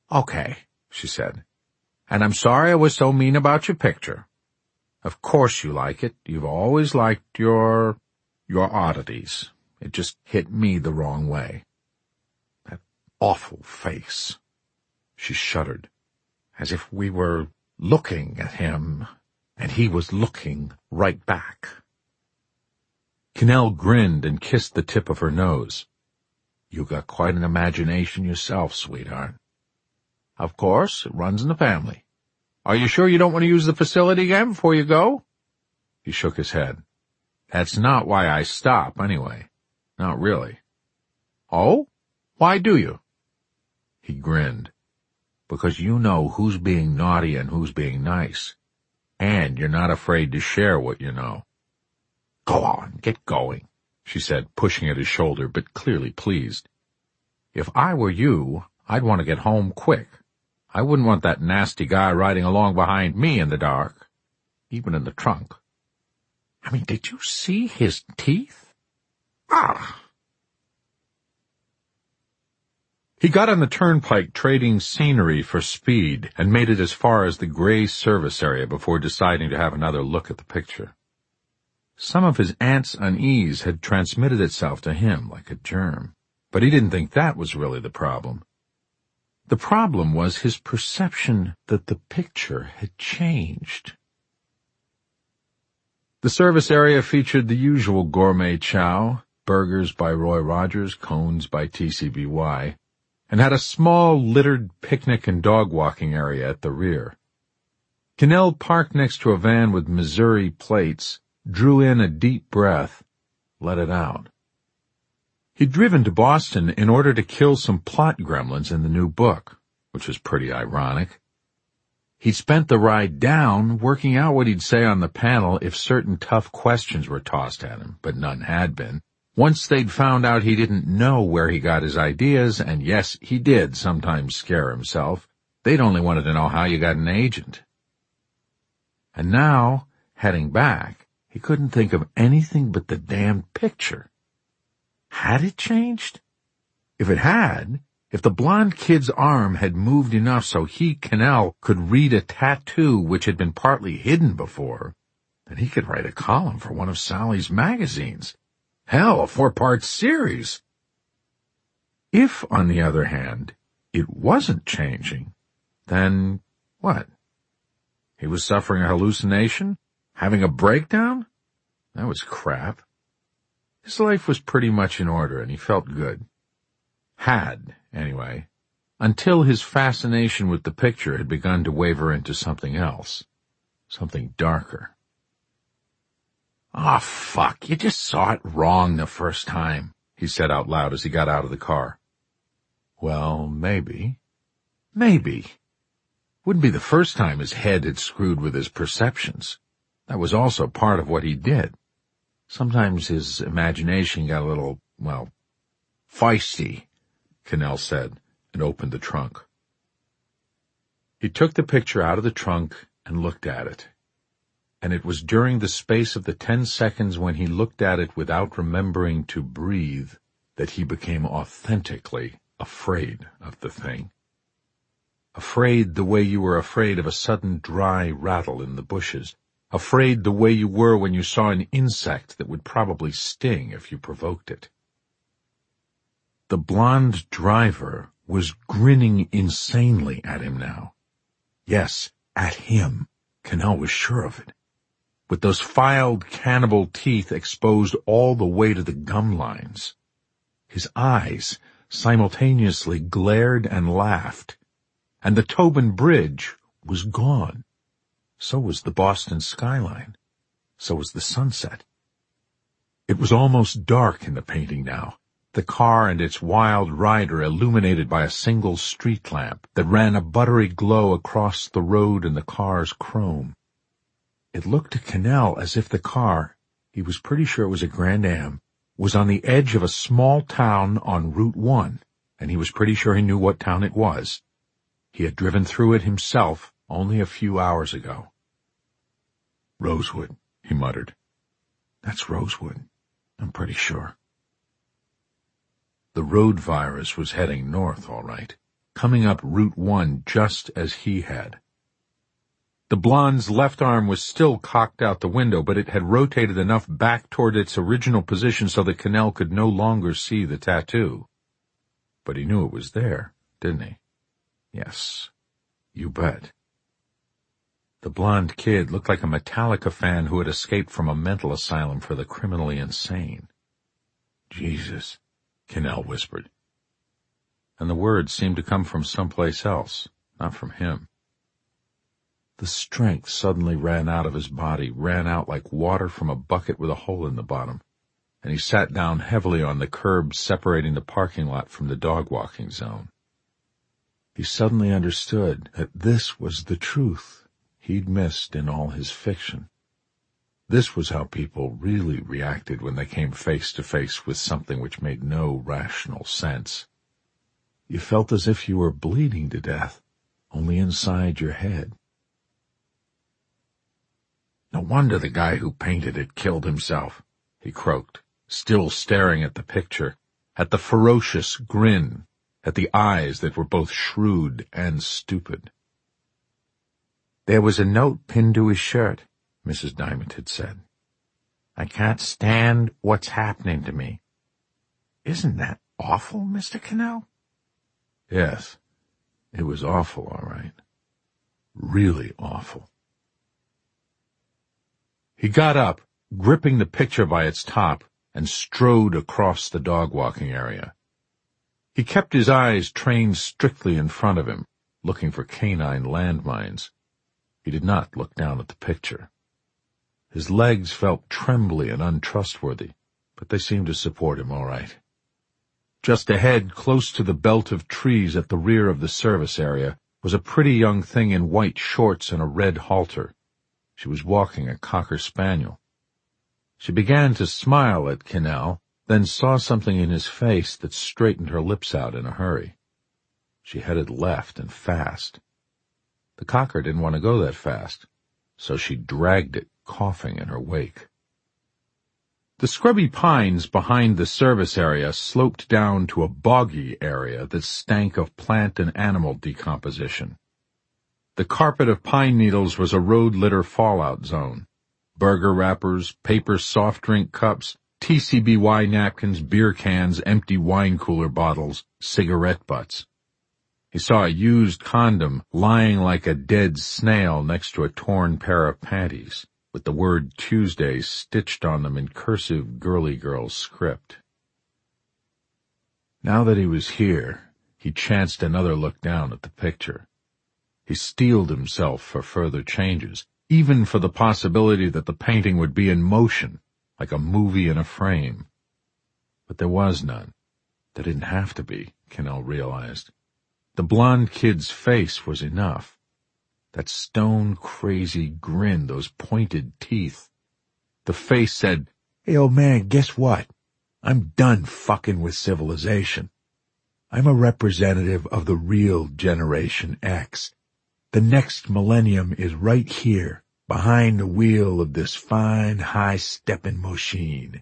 Okay, she said. And I'm sorry I was so mean about your picture. Of course you like it. You've always liked your oddities. It just hit me the wrong way. That awful face. She shuddered, as if we were looking at him, and he was looking right back. Cannell grinned and kissed the tip of her nose. You got quite an imagination yourself, sweetheart. Of course, it runs in the family. Are you sure you don't want to use the facility again before you go? He shook his head. That's not why I stop, anyway. Not really. Oh? Why do you? He grinned. Because you know who's being naughty and who's being nice. And you're not afraid to share what you know. Go on, get going, she said, pushing at his shoulder, but clearly pleased. If I were you, I'd want to get home quick. I wouldn't want that nasty guy riding along behind me in the dark, even in the trunk. I mean, did you see his teeth? Ah! He got on the turnpike trading scenery for speed and made it as far as the gray service area before deciding to have another look at the picture. Some of his aunt's unease had transmitted itself to him like a germ, but he didn't think that was really the problem. The problem was his perception that the picture had changed. The service area featured the usual gourmet chow, burgers by Roy Rogers, cones by TCBY, and had a small littered picnic and dog walking area at the rear. Cannell parked next to a van with Missouri plates, drew in a deep breath, let it out. He'd driven to Boston in order to kill some plot gremlins in the new book, which was pretty ironic. He'd spent the ride down working out what he'd say on the panel if certain tough questions were tossed at him, but none had been. Once they'd found out he didn't know where he got his ideas, and yes, he did sometimes scare himself, they'd only wanted to know how you got an agent. And now, heading back, he couldn't think of anything but the damned picture. Had it changed? If it had, if the blonde kid's arm had moved enough so he, Cannell, could read a tattoo which had been partly hidden before, then he could write a column for one of Sally's magazines. Hell, a 4-part series. If, on the other hand, it wasn't changing, then what? He was suffering a hallucination? Having a breakdown? That was crap. His life was pretty much in order, and he felt good. Had, anyway, until his fascination with the picture had begun to waver into something else, something darker. "Ah, fuck, you just saw it wrong the first time," he said out loud as he got out of the car. Well, maybe. Maybe. Wouldn't be the first time his head had screwed with his perceptions. That was also part of what he did. Sometimes his imagination got a little, feisty, Cannell said, and opened the trunk. He took the picture out of the trunk and looked at it. And it was during the space of the 10 seconds when he looked at it without remembering to breathe that he became authentically afraid of the thing. Afraid the way you were afraid of a sudden dry rattle in the bushes. Afraid the way you were when you saw an insect that would probably sting if you provoked it. The blonde driver was grinning insanely at him now. Yes, at him. Cannell was sure of it. With those filed cannibal teeth exposed all the way to the gum lines. His eyes simultaneously glared and laughed, and the Tobin Bridge was gone. So was the Boston skyline. So was the sunset. It was almost dark in the painting now, the car and its wild rider illuminated by a single street lamp that ran a buttery glow across the road in the car's chrome. It looked to Cannell as if the car, he was pretty sure it was a Grand Am, was on the edge of a small town on Route 1, and he was pretty sure he knew what town it was. He had driven through it himself only a few hours ago. "Rosewood," he muttered. "That's Rosewood, I'm pretty sure." The road virus was heading north, all right. coming up Route 1 just as he had. The blonde's left arm was still cocked out the window, but it had rotated enough back toward its original position so that Cannell could no longer see the tattoo. But he knew it was there, didn't he? Yes, you bet. The blonde kid looked like a Metallica fan who had escaped from a mental asylum for the criminally insane. Jesus, Cannell whispered. And the words seemed to come from someplace else, not from him. The strength suddenly ran out of his body, ran out like water from a bucket with a hole in the bottom, and he sat down heavily on the curb separating the parking lot from the dog-walking zone. He suddenly understood that this was the truth he'd missed in all his fiction. This was how people really reacted when they came face to face with something which made no rational sense. You felt as if you were bleeding to death, only inside your head. No wonder the guy who painted it killed himself, he croaked, still staring at the picture, at the ferocious grin, at the eyes that were both shrewd and stupid. There was a note pinned to his shirt, Mrs. Diamond had said. I can't stand what's happening to me. Isn't that awful, Mr. Cannell? Yes, it was awful, all right. Really awful. He got up, gripping the picture by its top, and strode across the dog-walking area. He kept his eyes trained strictly in front of him, looking for canine landmines. He did not look down at the picture. His legs felt trembly and untrustworthy, but they seemed to support him all right. Just ahead, close to the belt of trees at the rear of the service area, was a pretty young thing in white shorts and a red halter. She was walking a cocker spaniel. She began to smile at Cannell, then saw something in his face that straightened her lips out in a hurry. She headed left and fast. The cocker didn't want to go that fast, so she dragged it, coughing, in her wake. The scrubby pines behind the service area sloped down to a boggy area that stank of plant and animal decomposition. The carpet of pine needles was a road litter fallout zone. Burger wrappers, paper soft drink cups, TCBY napkins, beer cans, empty wine cooler bottles, cigarette butts. He saw a used condom lying like a dead snail next to a torn pair of panties, with the word Tuesday stitched on them in cursive girly girl script. Now that he was here, he chanced another look down at the picture. He steeled himself for further changes, even for the possibility that the painting would be in motion, like a movie in a frame. But there was none. There didn't have to be, Cannell realized. The blonde kid's face was enough. That stone-crazy grin, those pointed teeth. The face said, Hey, old man, guess what? I'm done fucking with civilization. I'm a representative of the real Generation X. The next millennium is right here, behind the wheel of this fine, high-steppin' machine.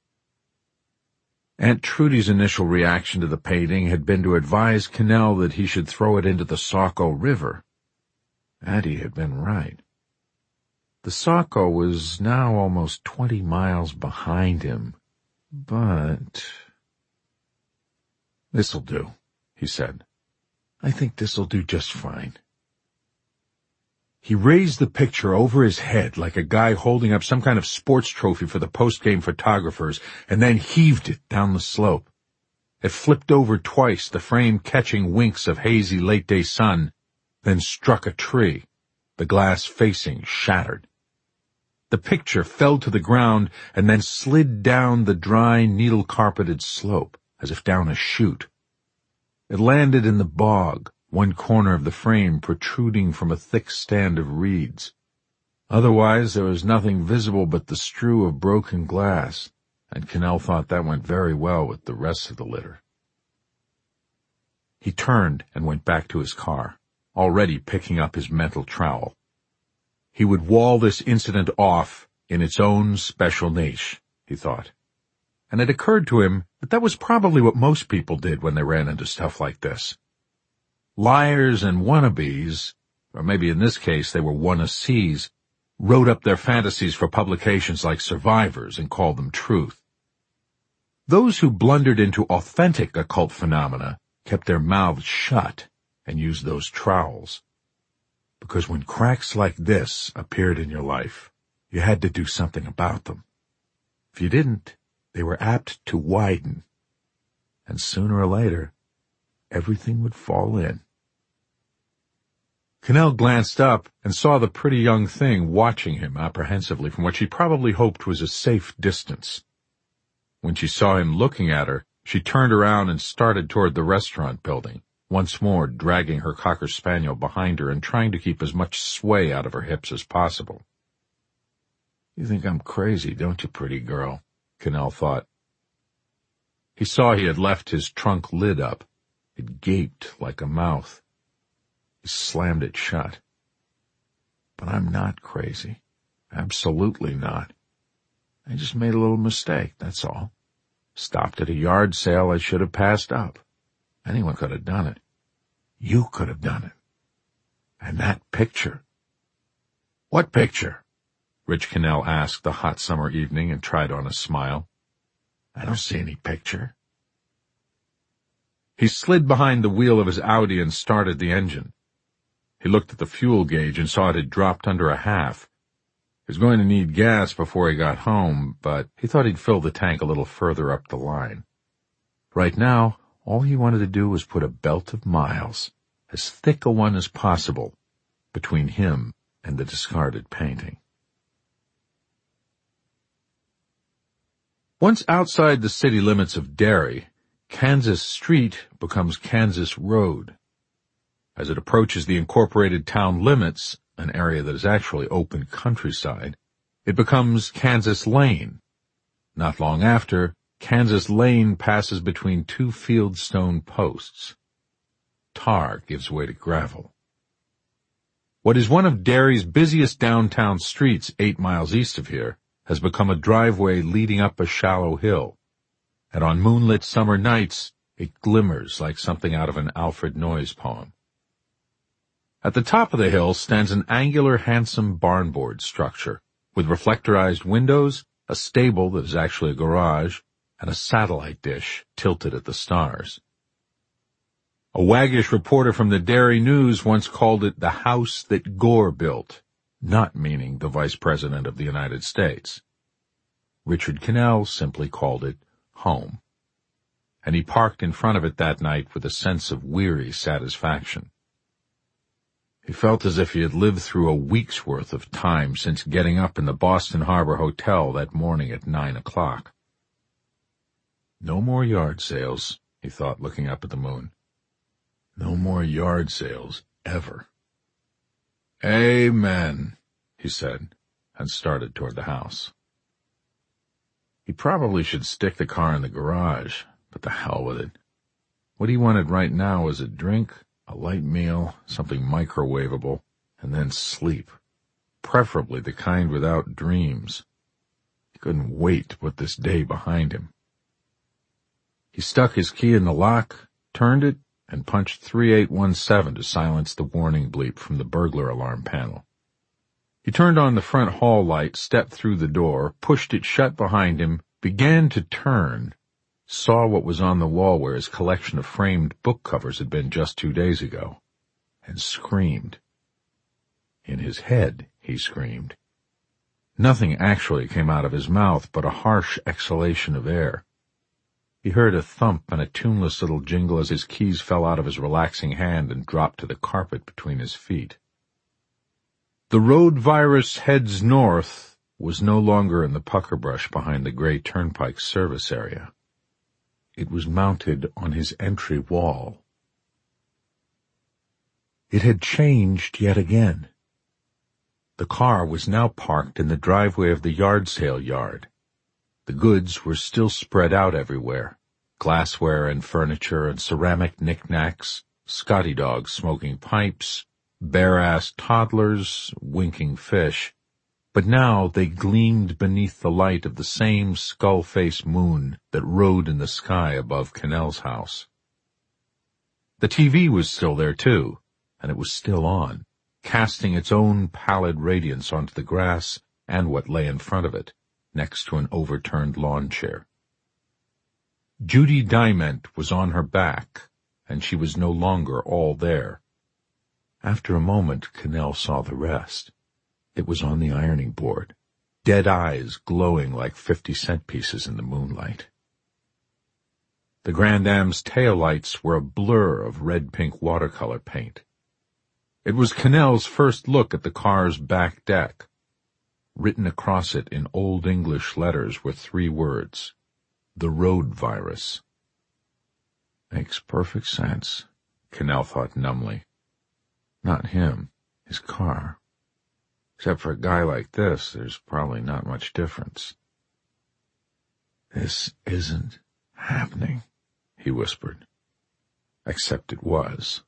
Aunt Trudy's initial reaction to the painting had been to advise Cannell that he should throw it into the Saco River. Addie had been right. The Saco was now almost 20 miles behind him, but... This'll do, he said. I think this'll do just fine. He raised the picture over his head like a guy holding up some kind of sports trophy for the post-game photographers, and then heaved it down the slope. It flipped over twice, the frame catching winks of hazy late-day sun, then struck a tree, the glass facing shattered. The picture fell to the ground and then slid down the dry, needle-carpeted slope, as if down a chute. It landed in the bog, one corner of the frame protruding from a thick stand of reeds. Otherwise, there was nothing visible but the strew of broken glass, and Cannell thought that went very well with the rest of the litter. He turned and went back to his car, already picking up his mental trowel. He would wall this incident off in its own special niche, he thought. And it occurred to him that that was probably what most people did when they ran into stuff like this. Liars and wannabes, or maybe in this case they were wanna-sees, wrote up their fantasies for publications like Survivors and called them truth. Those who blundered into authentic occult phenomena kept their mouths shut and used those trowels. Because when cracks like this appeared in your life, you had to do something about them. If you didn't, they were apt to widen. And sooner or later, everything would fall in. Cannell glanced up and saw the pretty young thing watching him apprehensively from what she probably hoped was a safe distance. When she saw him looking at her, she turned around and started toward the restaurant building, once more dragging her Cocker Spaniel behind her and trying to keep as much sway out of her hips as possible. "You think I'm crazy, don't you, pretty girl?" Cannell thought. He saw he had left his trunk lid up. It gaped like a mouth. He slammed it shut. "But I'm not crazy. Absolutely not. I just made a little mistake, that's all. Stopped at a yard sale I should have passed up. Anyone could have done it. You could have done it. And that picture." "What picture?" Rich Cannell asked the hot summer evening and tried on a smile. "I don't see any picture." He slid behind the wheel of his Audi and started the engine. He looked at the fuel gauge and saw it had dropped under a half. He was going to need gas before he got home, but he thought he'd fill the tank a little further up the line. Right now, all he wanted to do was put a belt of miles, as thick a one as possible, between him and the discarded painting. Once outside the city limits of Derry, Kansas Street becomes Kansas Road. As it approaches the incorporated town limits, an area that is actually open countryside, it becomes Kansas Lane. Not long after, Kansas Lane passes between two fieldstone posts. Tar gives way to gravel. What is one of Derry's busiest downtown streets 8 miles east of here has become a driveway leading up a shallow hill, and on moonlit summer nights it glimmers like something out of an Alfred Noyes poem. At the top of the hill stands an angular, handsome barnboard structure, with reflectorized windows, a stable that is actually a garage, and a satellite dish tilted at the stars. A waggish reporter from the Derry News once called it the house that Gore built, not meaning the Vice President of the United States. Richard Cannell simply called it home, and he parked in front of it that night with a sense of weary satisfaction. He felt as if he had lived through a week's worth of time since getting up in the Boston Harbor Hotel that morning at 9 o'clock. No more yard sales, he thought, looking up at the moon. No more yard sales, ever. "Amen," he said, and started toward the house. He probably should stick the car in the garage, but the hell with it. What he wanted right now was a drink, a light meal, something microwavable, and then sleep, preferably the kind without dreams. He couldn't wait to put this day behind him. He stuck his key in the lock, turned it, and punched 3817 to silence the warning bleep from the burglar alarm panel. He turned on the front hall light, stepped through the door, pushed it shut behind him, began to turn, saw what was on the wall where his collection of framed book covers had been just 2 days ago, and screamed. In his head, he screamed. Nothing actually came out of his mouth but a harsh exhalation of air. He heard a thump and a tuneless little jingle as his keys fell out of his relaxing hand and dropped to the carpet between his feet. The road virus heads north was no longer in the pucker brush behind the gray turnpike service area. It was mounted on his entry wall. It had changed yet again. The car was now parked in the driveway of the yard sale yard. The goods were still spread out everywhere. Glassware and furniture and ceramic knickknacks, Scotty dogs smoking pipes, bare-assed toddlers, winking fish. But now they gleamed beneath the light of the same skull-faced moon that rode in the sky above Cannell's house. The TV was still there, too, and it was still on, casting its own pallid radiance onto the grass and what lay in front of it, next to an overturned lawn chair. Judy Diment was on her back, and she was no longer all there. After a moment, Cannell saw the rest. It was on the ironing board, dead eyes glowing like 50-cent pieces in the moonlight. The Grand Am's taillights were a blur of red-pink watercolor paint. It was Cannell's first look at the car's back deck. Written across it in Old English letters were 3 words: "The road virus." Makes perfect sense, Cannell thought numbly. Not him, his car. Except for a guy like this, there's probably not much difference. "This isn't happening," he whispered. Except it was.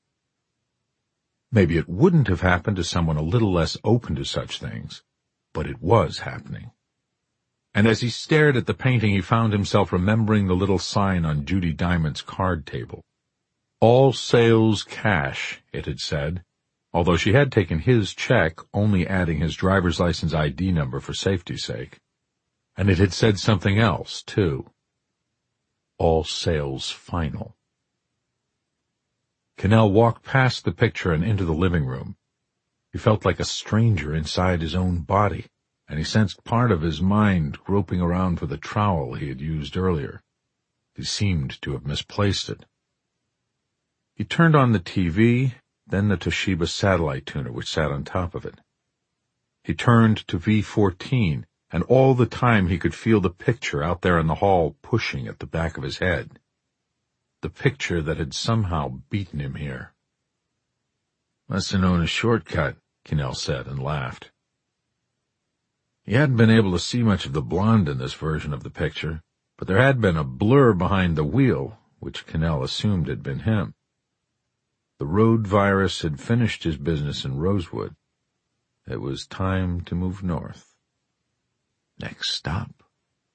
Maybe it wouldn't have happened to someone a little less open to such things, but it was happening. And as he stared at the painting, he found himself remembering the little sign on Judy Diment's card table. "All sales cash," it had said, although she had taken his check, only adding his driver's license ID number for safety's sake. And it had said something else, too. "All sales final." Cannell walked past the picture and into the living room. He felt like a stranger inside his own body, and he sensed part of his mind groping around for the trowel he had used earlier. He seemed to have misplaced it. He turned on the TV, then the Toshiba satellite tuner which sat on top of it. He turned to V14, and all the time he could feel the picture out there in the hall pushing at the back of his head. The picture that had somehow beaten him here. "Must have known a shortcut," Cannell said, and laughed. He hadn't been able to see much of the blonde in this version of the picture, but there had been a blur behind the wheel, which Cannell assumed had been him. The road virus had finished his business in Rosewood. It was time to move north. Next stop.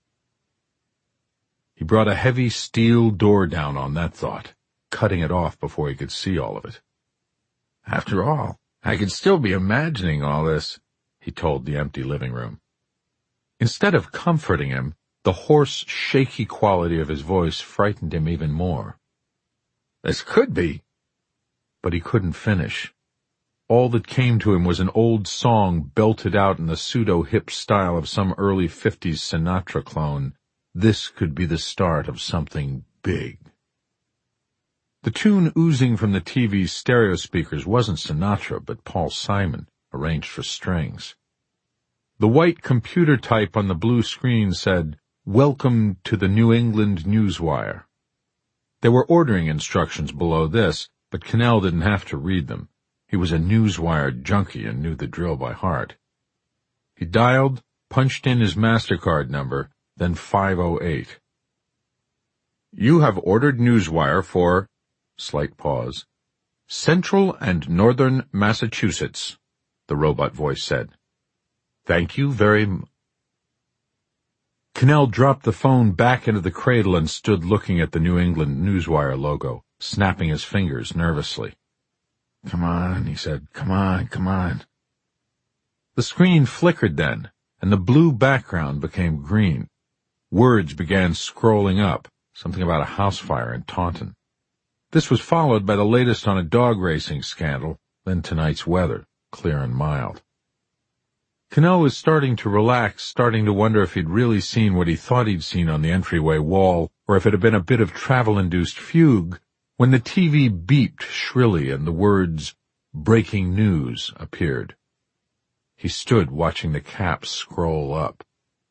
He brought a heavy steel door down on that thought, cutting it off before he could see all of it. "After all, I could still be imagining all this," he told the empty living room. Instead of comforting him, the hoarse, shaky quality of his voice frightened him even more. "This could be—" But he couldn't finish. All that came to him was an old song belted out in the pseudo-hip style of some early 50s Sinatra clone. This could be the start of something big. The tune oozing from the TV's stereo speakers wasn't Sinatra, but Paul Simon, arranged for strings. The white computer type on the blue screen said, "Welcome to the New England Newswire." There were ordering instructions below this, but Cannell didn't have to read them. He was a Newswire junkie and knew the drill by heart. He dialed, punched in his MasterCard number, then 508. "You have ordered Newswire for," slight pause, "Central and Northern Massachusetts," the robot voice said. "Thank you very much." Cannell dropped the phone back into the cradle and stood looking at the New England Newswire logo, snapping his fingers nervously. "Come on," he said. "Come on, come on." The screen flickered then, and the blue background became green. Words began scrolling up, something about a house fire in Taunton. This was followed by the latest on a dog racing scandal, then tonight's weather, clear and mild. Cannell was starting to relax, starting to wonder if he'd really seen what he thought he'd seen on the entryway wall, or if it had been a bit of travel-induced fugue, when the TV beeped shrilly and the words, "Breaking News," appeared. He stood watching the caps scroll up.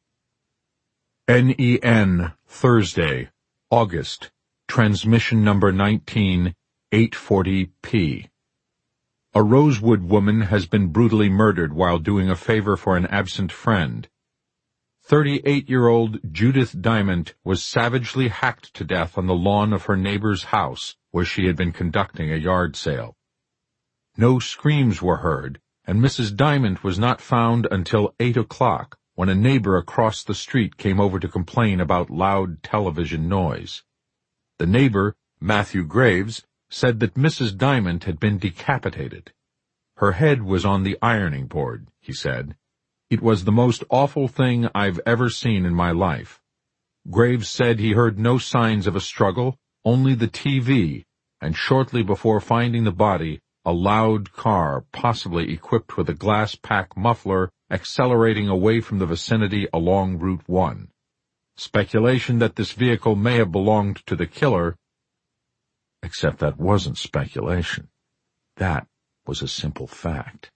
NEN, Thursday, August, transmission number 19, 840p. A Rosewood woman has been brutally murdered while doing a favor for an absent friend. 38-year-old Judith Diment was savagely hacked to death on the lawn of her neighbor's house, where she had been conducting a yard sale. No screams were heard, and Mrs. Diment was not found until 8 o'clock, when a neighbor across the street came over to complain about loud television noise. The neighbor, Matthew Graves, said that Mrs. Diamond had been decapitated. Her head was on the ironing board, he said. It was the most awful thing I've ever seen in my life. Graves said he heard no signs of a struggle, only the TV, and shortly before finding the body, a loud car, possibly equipped with a glass-pack muffler, accelerating away from the vicinity along Route 1. Speculation that this vehicle may have belonged to the killer, except that wasn't speculation. That was a simple fact.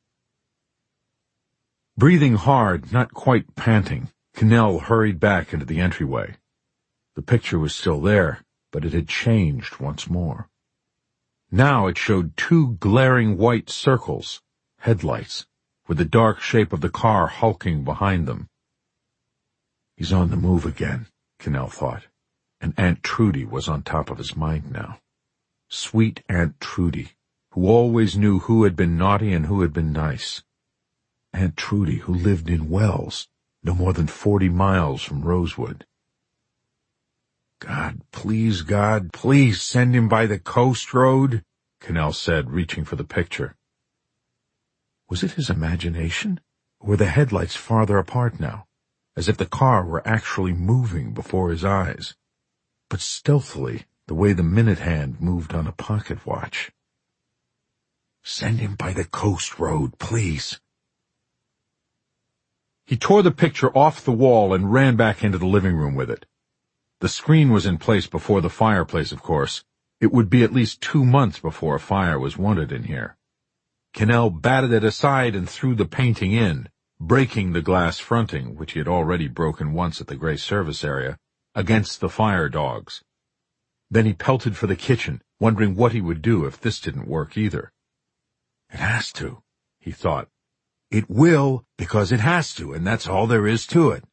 Breathing hard, not quite panting, Cannell hurried back into the entryway. The picture was still there, but it had changed once more. Now it showed two glaring white circles, headlights, with the dark shape of the car hulking behind them. He's on the move again, Cannell thought, and Aunt Trudy was on top of his mind now. Sweet Aunt Trudy, who always knew who had been naughty and who had been nice. Aunt Trudy, who lived in Wells, no more than 40 miles from Rosewood. God, please, send him by the coast road, Cannell said, reaching for the picture. Was it his imagination, or were the headlights farther apart now, as if the car were actually moving before his eyes, but stealthily, the way the minute hand moved on a pocket watch? Send him by the coast road, please. He tore the picture off the wall and ran back into the living room with it. The screen was in place before the fireplace, of course. It would be at least 2 months before a fire was wanted in here. Cannell batted it aside and threw the painting in, breaking the glass fronting, which he had already broken once at the Gray Service area, against the fire dogs. Then he pelted for the kitchen, wondering what he would do if this didn't work either. It has to, he thought. It will, because it has to, and that's all there is to it.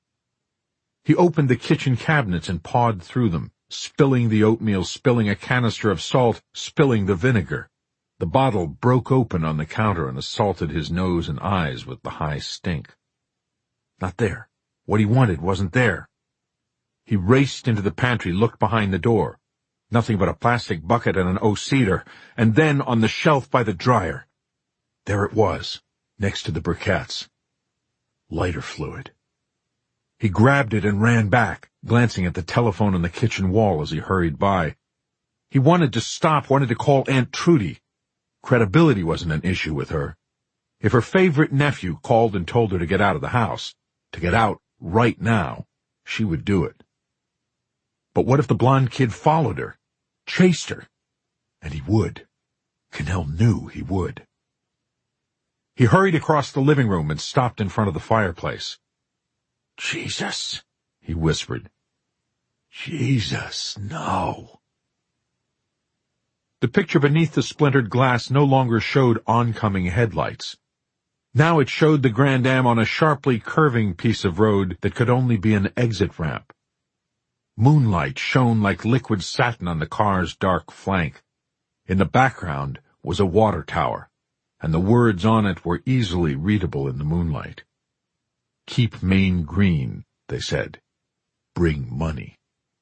He opened the kitchen cabinets and pawed through them, spilling the oatmeal, spilling a canister of salt, spilling the vinegar. The bottle broke open on the counter and assaulted his nose and eyes with the high stink. Not there. What he wanted wasn't there. He raced into the pantry, looked behind the door. Nothing but a plastic bucket and an O-cedar, and then on the shelf by the dryer. There it was, next to the briquettes. Lighter fluid. He grabbed it and ran back, glancing at the telephone on the kitchen wall as he hurried by. He wanted to stop, wanted to call Aunt Trudy. Credibility wasn't an issue with her. If her favorite nephew called and told her to get out of the house, to get out right now, she would do it. But what if the blonde kid followed her, chased her? And he would. Cannell knew he would. He hurried across the living room and stopped in front of the fireplace. Jesus, he whispered. Jesus, no. The picture beneath the splintered glass no longer showed oncoming headlights. Now it showed the Grand Am on a sharply curving piece of road that could only be an exit ramp. Moonlight shone like liquid satin on the car's dark flank. In the background was a water tower, and the words on it were easily readable in the moonlight. Keep Maine green, they said. Bring money.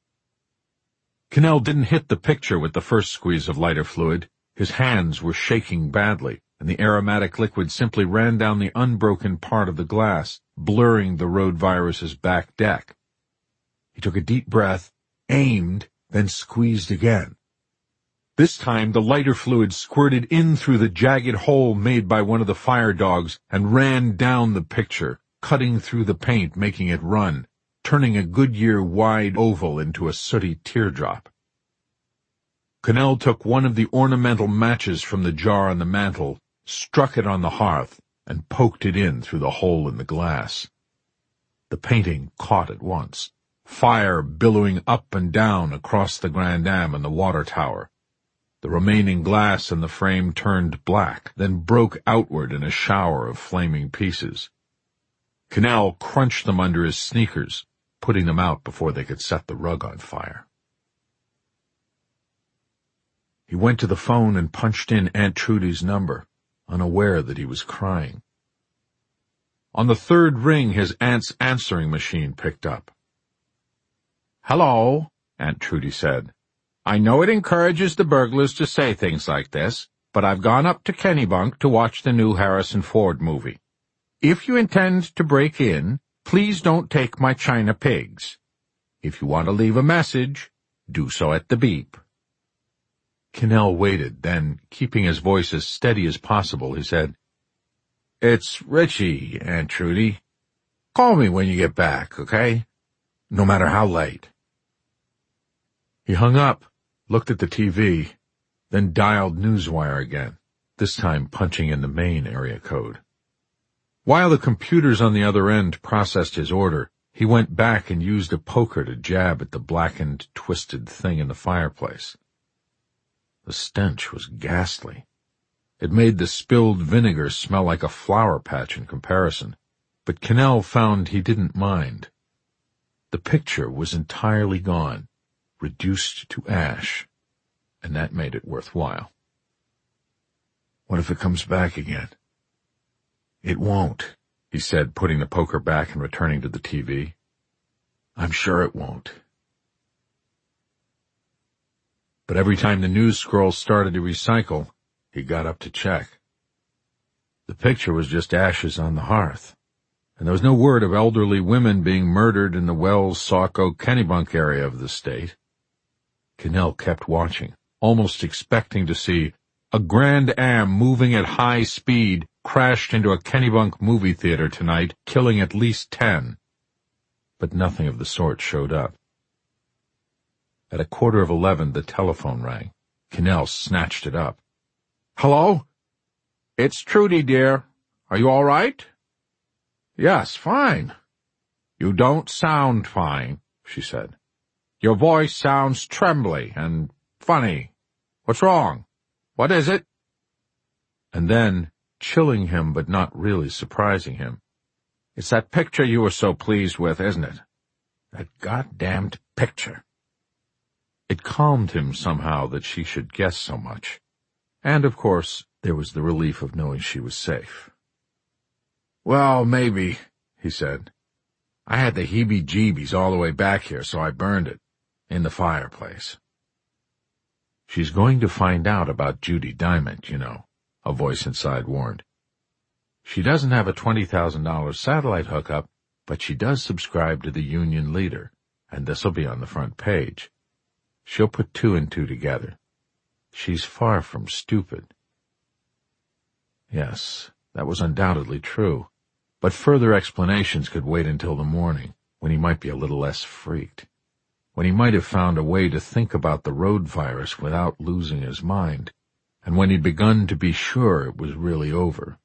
Cannell didn't hit the picture with the first squeeze of lighter fluid. His hands were shaking badly, and the aromatic liquid simply ran down the unbroken part of the glass, blurring the road virus's back deck. He took a deep breath, aimed, then squeezed again. This time the lighter fluid squirted in through the jagged hole made by one of the fire dogs and ran down the picture, cutting through the paint, making it run, turning a Goodyear wide oval into a sooty teardrop. Cannell took one of the ornamental matches from the jar on the mantel, struck it on the hearth, and poked it in through the hole in the glass. The painting caught at once, fire billowing up and down across the Grand Am and the water tower. The remaining glass in the frame turned black, then broke outward in a shower of flaming pieces. Cannell crunched them under his sneakers, putting them out before they could set the rug on fire. He went to the phone and punched in Aunt Trudy's number, unaware that he was crying. On the third ring, his aunt's answering machine picked up. "Hello," Aunt Trudy said. I know it encourages the burglars to say things like this, but I've gone up to Kennebunk to watch the new Harrison Ford movie. If you intend to break in, please don't take my china pigs. If you want to leave a message, do so at the beep." Cannell waited, then, keeping his voice as steady as possible, he said, "It's Richie, Aunt Trudy. Call me when you get back, okay? No matter how late." He hung up, looked at the TV, then dialed Newswire again, this time punching in the main area code. While the computers on the other end processed his order, he went back and used a poker to jab at the blackened, twisted thing in the fireplace. The stench was ghastly. It made the spilled vinegar smell like a flower patch in comparison, but Cannell found he didn't mind. The picture was entirely gone, reduced to ash, and that made it worthwhile. What if it comes back again? "It won't," he said, putting the poker back and returning to the TV. "I'm sure it won't." But every time the news scroll started to recycle, he got up to check. The picture was just ashes on the hearth, and there was no word of elderly women being murdered in the Wells, Saco, Kennebunk area of the state. Cannell kept watching, almost expecting to see a Grand Am moving at high speed crashed into a Kennebunk movie theater tonight, killing at least 10. But nothing of the sort showed up. At 11:15, the telephone rang. Cannell snatched it up. "Hello? It's Trudy, dear. Are you all right?" "Yes, fine." "You don't sound fine," she said. "Your voice sounds trembly and funny. What's wrong? What is it?" And then, chilling him but not really surprising him, "It's that picture you were so pleased with, isn't it? That goddamned picture." It calmed him somehow that she should guess so much. And, of course, there was the relief of knowing she was safe. "Well, maybe," he said. "I had the heebie-jeebies all the way back here, so I burned it. In the fireplace." "She's going to find out about Judy Diamond, you know," a voice inside warned. "She doesn't have a $20,000 satellite hookup, but she does subscribe to the Union Leader, and this'll be on the front page. She'll put two and two together. She's far from stupid." Yes, that was undoubtedly true, but further explanations could wait until the morning, when he might be a little less freaked, when he might have found a way to think about the road virus without losing his mind, and when he'd begun to be sure it was really over.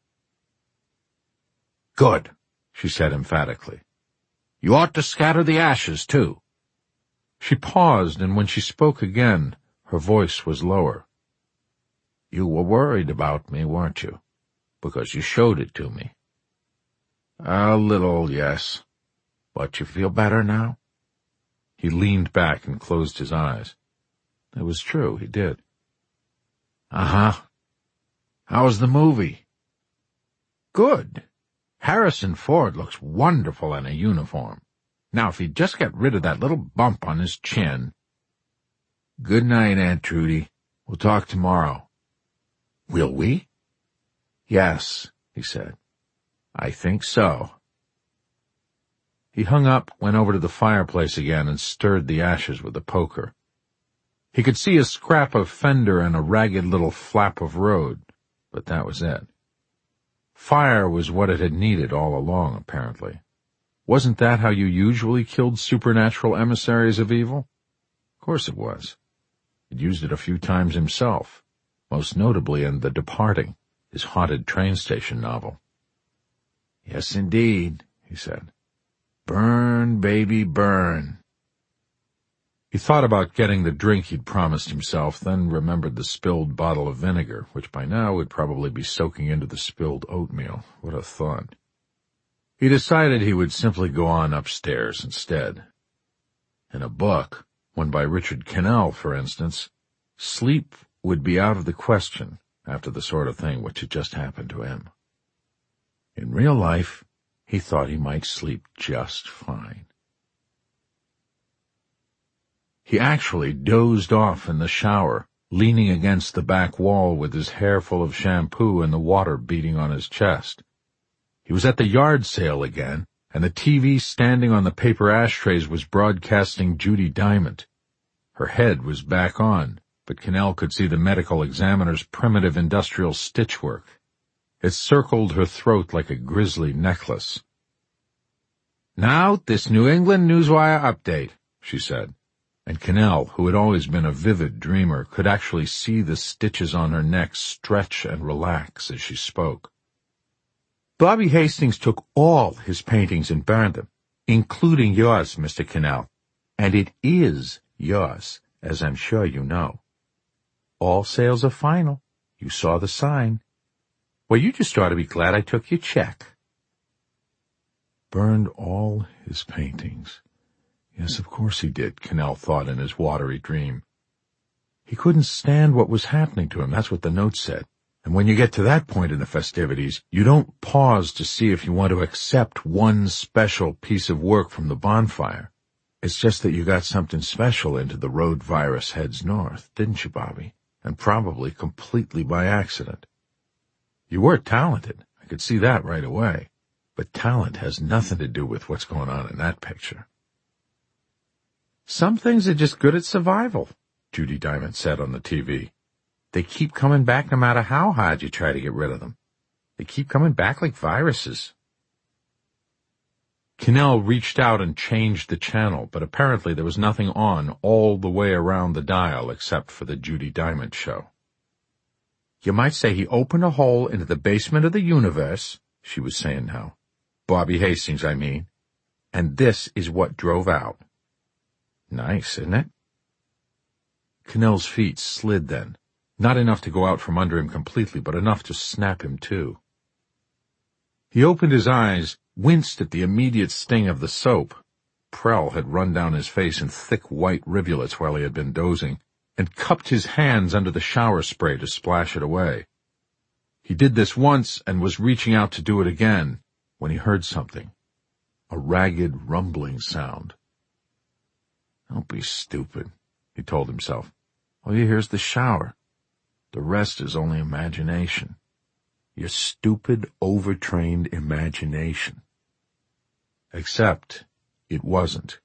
"Good," she said emphatically. "You ought to scatter the ashes, too." She paused, and when she spoke again, her voice was lower. "You were worried about me, weren't you? Because you showed it to me." "A little, yes. But you feel better now?" He leaned back and closed his eyes. It was true, he did. "Uh-huh. How was the movie?" "Good. Harrison Ford looks wonderful in a uniform. Now, if he'd just get rid of that little bump on his chin." "Good night, Aunt Trudy. We'll talk tomorrow." "Will we?" "Yes," he said. "I think so." He hung up, went over to the fireplace again, and stirred the ashes with the poker. He could see a scrap of fender and a ragged little flap of road, but that was it. Fire was what it had needed all along, apparently. Wasn't that how you usually killed supernatural emissaries of evil? Of course it was. He'd used it a few times himself, most notably in The Departing, his haunted train station novel. "Yes, indeed," he said. "Burn, baby, burn." He thought about getting the drink he'd promised himself, then remembered the spilled bottle of vinegar, which by now would probably be soaking into the spilled oatmeal. What a thought. He decided he would simply go on upstairs instead. In a book, one by Richard Cannell, for instance, sleep would be out of the question after the sort of thing which had just happened to him. In real life, he thought he might sleep just fine. He actually dozed off in the shower, leaning against the back wall with his hair full of shampoo and the water beating on his chest. He was at the yard sale again, and the TV standing on the paper ashtrays was broadcasting Judy Diamond. Her head was back on, but Cannell could see the medical examiner's primitive industrial stitchwork. It circled her throat like a grisly necklace. "Now, this New England Newswire update," she said, and Cannell, who had always been a vivid dreamer, could actually see the stitches on her neck stretch and relax as she spoke. "Bobby Hastings took all his paintings and burned them, including yours, Mr. Cannell, and it is yours, as I'm sure you know. All sales are final. You saw the sign. Well, you just ought to be glad I took your check." Burned all his paintings. Yes, of course he did, Cannell thought in his watery dream. He couldn't stand what was happening to him, that's what the note said. And when you get to that point in the festivities, you don't pause to see if you want to accept one special piece of work from the bonfire. It's just that you got something special into the road virus heads north, didn't you, Bobby? And probably completely by accident. You were talented, I could see that right away. But talent has nothing to do with what's going on in that picture. "Some things are just good at survival," Judy Diamond said on the TV. "They keep coming back no matter how hard you try to get rid of them. They keep coming back like viruses." Cannell reached out and changed the channel, but apparently there was nothing on all the way around the dial except for the Judy Diamond show. "You might say he opened a hole into the basement of the universe," she was saying now. "Bobby Hastings, I mean. And this is what drove out." Nice, isn't it? Cannell's feet slid then, not enough to go out from under him completely, but enough to snap him to. He opened his eyes, winced at the immediate sting of the soap. Prell had run down his face in thick white rivulets while he had been dozing, and cupped his hands under the shower spray to splash it away. He did this once and was reaching out to do it again when he heard something, a ragged rumbling sound. "Don't be stupid," he told himself. "All you hear is the shower. The rest is only imagination. Your stupid, overtrained imagination." Except it wasn't.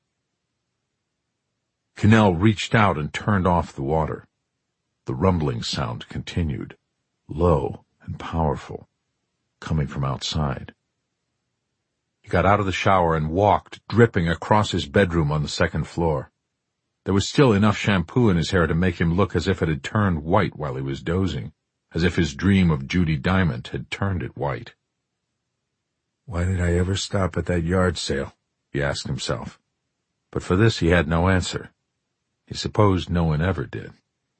Cannell reached out and turned off the water. The rumbling sound continued, low and powerful, coming from outside. He got out of the shower and walked, dripping, across his bedroom on the second floor. There was still enough shampoo in his hair to make him look as if it had turned white while he was dozing, as if his dream of Judy Diamond had turned it white. Why did I ever stop at that yard sale? He asked himself. But for this he had no answer. He supposed no one ever did.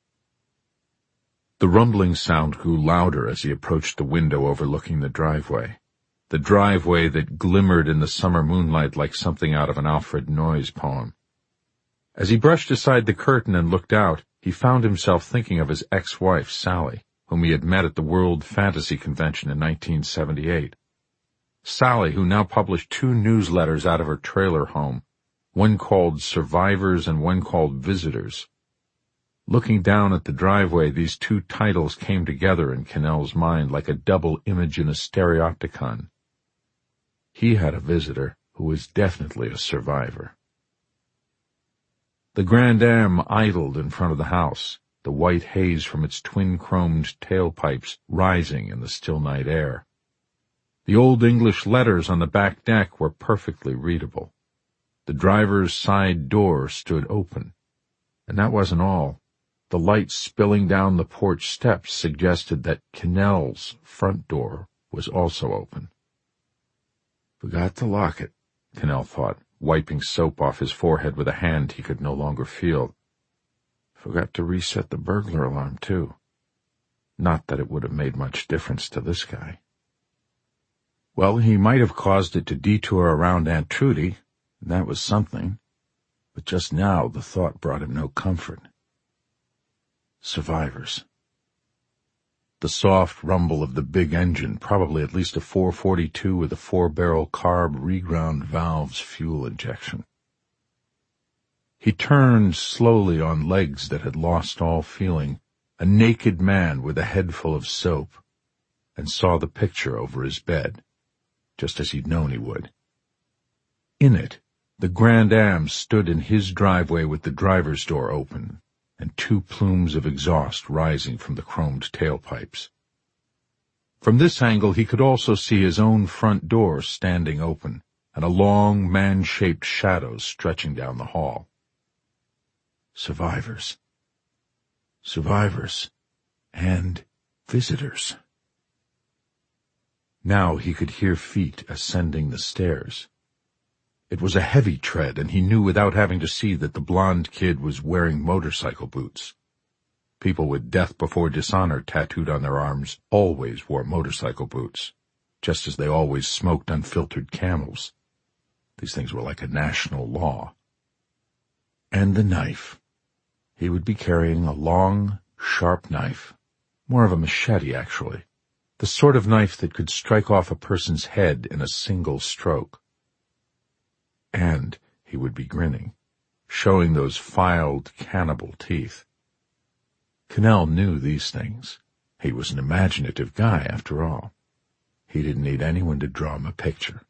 The rumbling sound grew louder as he approached the window overlooking the driveway that glimmered in the summer moonlight like something out of an Alfred Noyes poem. As he brushed aside the curtain and looked out, he found himself thinking of his ex-wife, Sally, whom he had met at the World Fantasy Convention in 1978. Sally, who now published 2 newsletters out of her trailer home, one called Survivors and one called Visitors. Looking down at the driveway, these 2 titles came together in Cannell's mind like a double image in a stereopticon. He had a visitor who was definitely a survivor. The Grand Am idled in front of the house, the white haze from its twin-chromed tailpipes rising in the still night air. The Old English letters on the back deck were perfectly readable. The driver's side door stood open. And that wasn't all. The light spilling down the porch steps suggested that Cannell's front door was also open. Forgot to lock it, Cannell thought, wiping soap off his forehead with a hand he could no longer feel. Forgot to reset the burglar alarm, too. Not that it would have made much difference to this guy. Well, he might have caused it to detour around Aunt Trudy, and that was something. But just now the thought brought him no comfort. Survivors. The soft rumble of the big engine, probably at least a 442 with a 4-barrel carb reground valve's fuel injection. He turned slowly on legs that had lost all feeling, a naked man with a head full of soap, and saw the picture over his bed, just as he'd known he would. In it, the Grand Am stood in his driveway with the driver's door open, and 2 plumes of exhaust rising from the chromed tailpipes. From this angle he could also see his own front door standing open, and a long, man-shaped shadow stretching down the hall. Survivors. Survivors. And visitors. Now he could hear feet ascending the stairs. It was a heavy tread, and he knew without having to see that the blonde kid was wearing motorcycle boots. People with Death Before Dishonor tattooed on their arms always wore motorcycle boots, just as they always smoked unfiltered Camels. These things were like a national law. And the knife. He would be carrying a long, sharp knife, more of a machete actually, the sort of knife that could strike off a person's head in a single stroke. And he would be grinning, showing those filed cannibal teeth. Cannell knew these things. He was an imaginative guy, after all. He didn't need anyone to draw him a picture.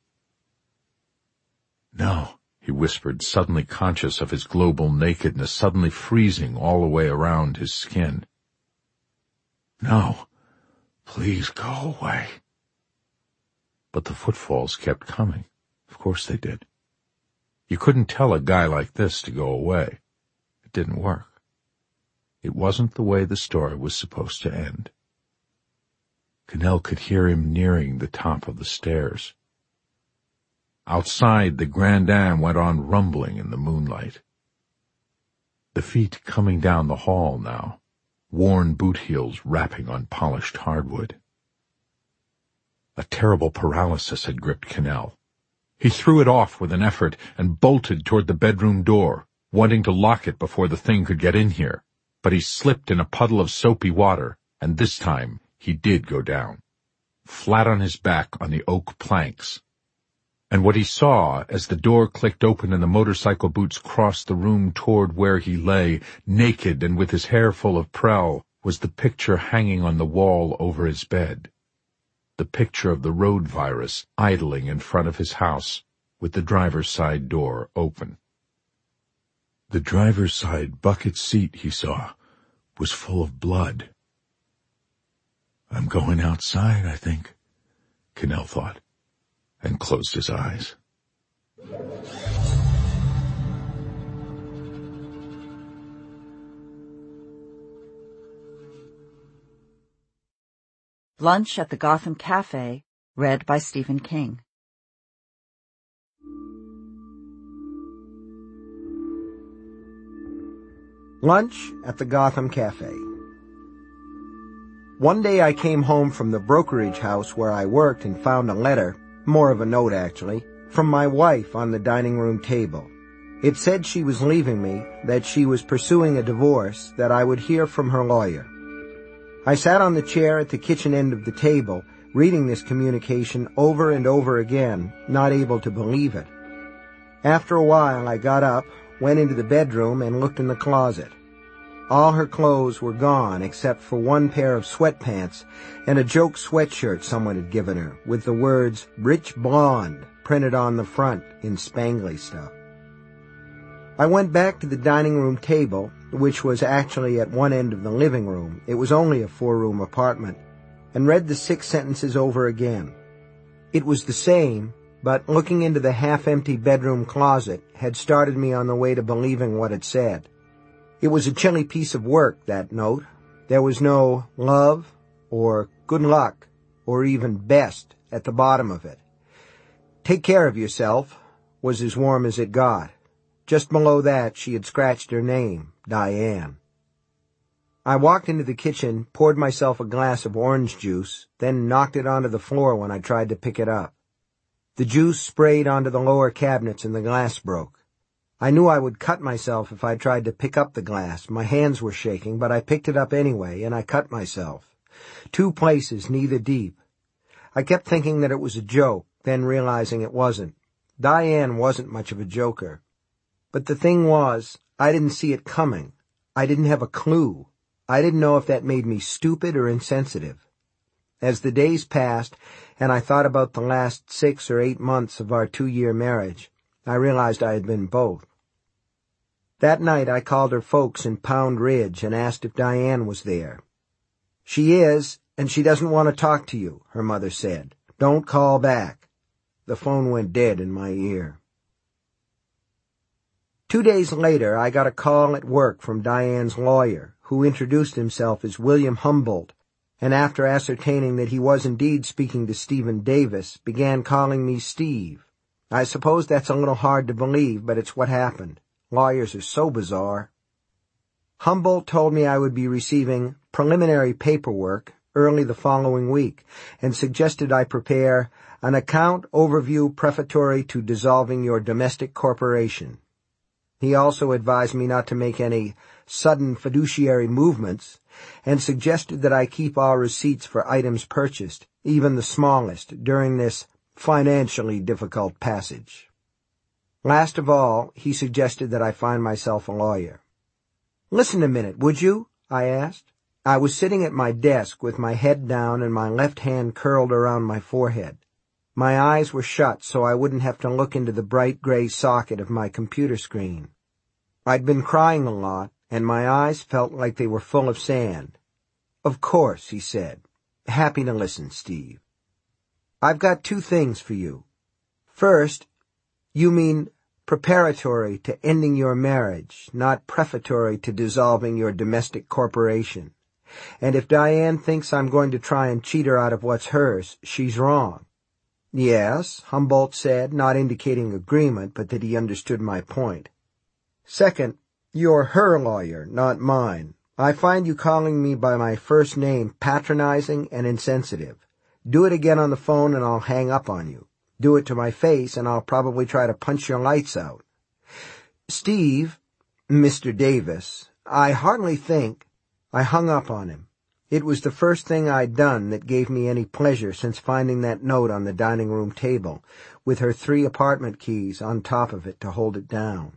No, he whispered, suddenly conscious of his global nakedness, suddenly freezing all the way around his skin. No, please go away. But the footfalls kept coming. Of course they did. You couldn't tell a guy like this to go away. It didn't work. It wasn't the way the story was supposed to end. Cannell could hear him nearing the top of the stairs. Outside, the Grand Am went on rumbling in the moonlight. The feet coming down the hall now, worn boot heels rapping on polished hardwood. A terrible paralysis had gripped Cannell. He threw it off with an effort and bolted toward the bedroom door, wanting to lock it before the thing could get in here. But he slipped in a puddle of soapy water, and this time he did go down, flat on his back on the oak planks. And what he saw as the door clicked open and the motorcycle boots crossed the room toward where he lay, naked and with his hair full of prell, was the picture hanging on the wall over his bed. The picture of the road virus idling in front of his house, with the driver's side door open. The driver's side bucket seat, he saw, was full of blood. I'm going outside, I think, Cannell thought, and closed his eyes. Lunch at the Gotham Cafe, read by Stephen King. Lunch at the Gotham Cafe. One day I came home from the brokerage house where I worked and found a letter, more of a note actually, from my wife on the dining room table. It said she was leaving me, that she was pursuing a divorce, that I would hear from her lawyer. I sat on the chair at the kitchen end of the table, reading this communication over and over again, not able to believe it. After a while I got up, went into the bedroom and looked in the closet. All her clothes were gone except for one pair of sweatpants and a joke sweatshirt someone had given her with the words "Rich Blonde" printed on the front in spangly stuff. I went back to the dining room table, which was actually at one end of the living room. It was only a 4-room apartment, and read the 6 sentences over again. It was the same, but looking into the half-empty bedroom closet had started me on the way to believing what it said. It was a chilly piece of work, that note. There was no love or good luck or even best at the bottom of it. Take care of yourself was as warm as it got. Just below that, she had scratched her name, Diane. I walked into the kitchen, poured myself a glass of orange juice, then knocked it onto the floor when I tried to pick it up. The juice sprayed onto the lower cabinets and the glass broke. I knew I would cut myself if I tried to pick up the glass. My hands were shaking, but I picked it up anyway, and I cut myself. 2 places, neither deep. I kept thinking that it was a joke, then realizing it wasn't. Diane wasn't much of a joker. But the thing was, I didn't see it coming. I didn't have a clue. I didn't know if that made me stupid or insensitive. As the days passed, and I thought about the last 6 or 8 months of our 2-year marriage, I realized I had been both. That night I called her folks in Pound Ridge and asked if Diane was there. "She is, and she doesn't want to talk to you," her mother said. "Don't call back." The phone went dead in my ear. 2 days later, I got a call at work from Diane's lawyer, who introduced himself as William Humboldt, and after ascertaining that he was indeed speaking to Stephen Davis, began calling me Steve. I suppose that's a little hard to believe, but it's what happened. Lawyers are so bizarre. Humboldt told me I would be receiving preliminary paperwork early the following week, and suggested I prepare an account overview prefatory to dissolving your domestic corporation. He also advised me not to make any sudden fiduciary movements, and suggested that I keep all receipts for items purchased, even the smallest, during this financially difficult passage. Last of all, he suggested that I find myself a lawyer. "Listen a minute, would you?" I asked. I was sitting at my desk with my head down and my left hand curled around my forehead. My eyes were shut so I wouldn't have to look into the bright gray socket of my computer screen. I'd been crying a lot, and my eyes felt like they were full of sand. "Of course," he said. "Happy to listen, Steve. I've got 2 things for you. First, you mean preparatory to ending your marriage, not prefatory to dissolving your domestic corporation. And if Diane thinks I'm going to try and cheat her out of what's hers, she's wrong." "Yes," Humboldt said, not indicating agreement, but that he understood my point. "Second, you're her lawyer, not mine. I find you calling me by my first name patronizing and insensitive. Do it again on the phone and I'll hang up on you. Do it to my face and I'll probably try to punch your lights out. Steve, Mr. Davis, I hardly think—" I hung up on him. It was the first thing I'd done that gave me any pleasure since finding that note on the dining room table, with her 3 apartment keys on top of it to hold it down.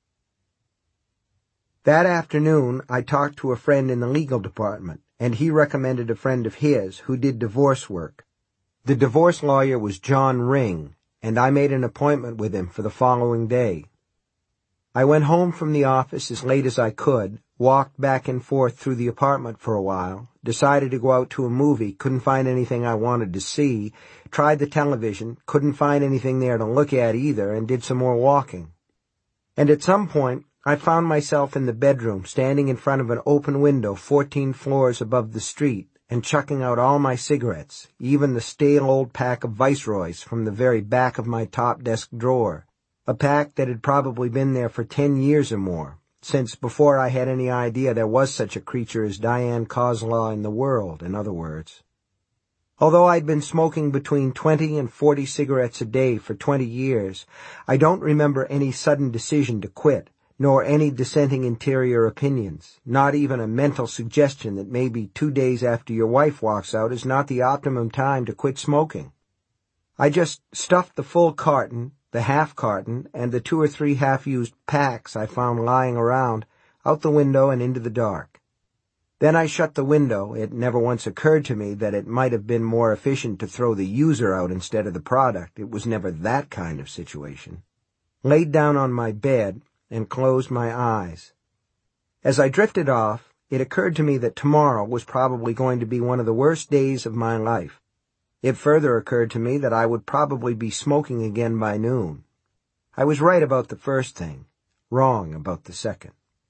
That afternoon, I talked to a friend in the legal department, and he recommended a friend of his who did divorce work. The divorce lawyer was John Ring, and I made an appointment with him for the following day. I went home from the office as late as I could, walked back and forth through the apartment for a while, decided to go out to a movie, couldn't find anything I wanted to see, tried the television, couldn't find anything there to look at either, and did some more walking. And at some point, I found myself in the bedroom, standing in front of an open window 14 floors above the street, and chucking out all my cigarettes, even the stale old pack of Viceroys from the very back of my top desk drawer, a pack that had probably been there for 10 years or more, since before I had any idea there was such a creature as Diane Coslaw in the world, in other words. Although I'd been smoking between 20 and 40 cigarettes a day for 20 years, I don't remember any sudden decision to quit, nor any dissenting interior opinions, not even a mental suggestion that maybe 2 days after your wife walks out is not the optimum time to quit smoking. I just stuffed the full carton, the half carton, and the 2 or 3 half-used packs I found lying around out the window and into the dark. Then I shut the window. It never once occurred to me that it might have been more efficient to throw the user out instead of the product. It was never that kind of situation. Laid down on my bed and closed my eyes. As I drifted off, it occurred to me that tomorrow was probably going to be one of the worst days of my life. It further occurred to me that I would probably be smoking again by noon. I was right about the first thing, wrong about the second.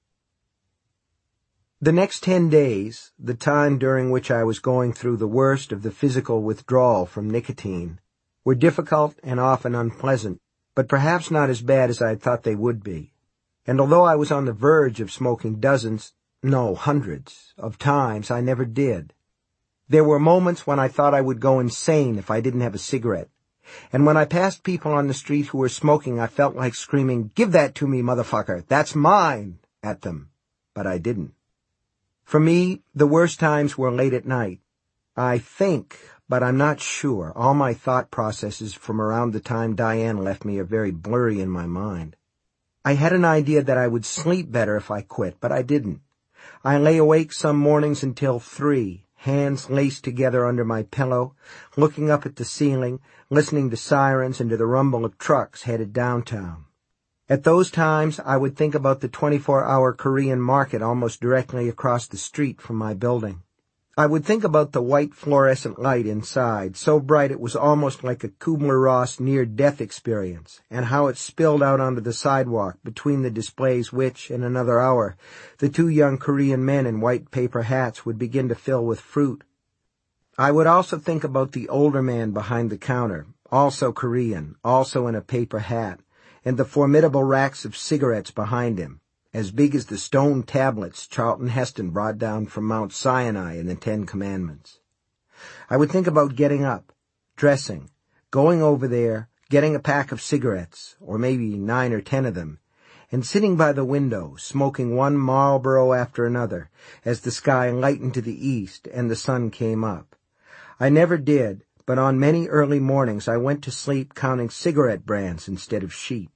The next 10 days, the time during which I was going through the worst of the physical withdrawal from nicotine, were difficult and often unpleasant, but perhaps not as bad as I had thought they would be. And although I was on the verge of smoking dozens, no, hundreds, of times, I never did. There were moments when I thought I would go insane if I didn't have a cigarette. And when I passed people on the street who were smoking, I felt like screaming, "Give that to me, motherfucker! That's mine!" at them. But I didn't. For me, the worst times were late at night. I think, but I'm not sure, all my thought processes from around the time Diane left me are very blurry in my mind. I had an idea that I would sleep better if I quit, but I didn't. I lay awake some mornings until 3, hands laced together under my pillow, looking up at the ceiling, listening to sirens and to the rumble of trucks headed downtown. At those times, I would think about the 24-hour Korean market almost directly across the street from my building. I would think about the white fluorescent light inside, so bright it was almost like a Kubler-Ross near-death experience, and how it spilled out onto the sidewalk between the displays which, in another hour, the 2 young Korean men in white paper hats would begin to fill with fruit. I would also think about the older man behind the counter, also Korean, also in a paper hat, and the formidable racks of cigarettes behind him, as big as the stone tablets Charlton Heston brought down from Mount Sinai in the 10 Commandments. I would think about getting up, dressing, going over there, getting a pack of cigarettes, or maybe 9 or 10 of them, and sitting by the window, smoking one Marlboro after another, as the sky lightened to the east and the sun came up. I never did, but on many early mornings I went to sleep counting cigarette brands instead of sheep.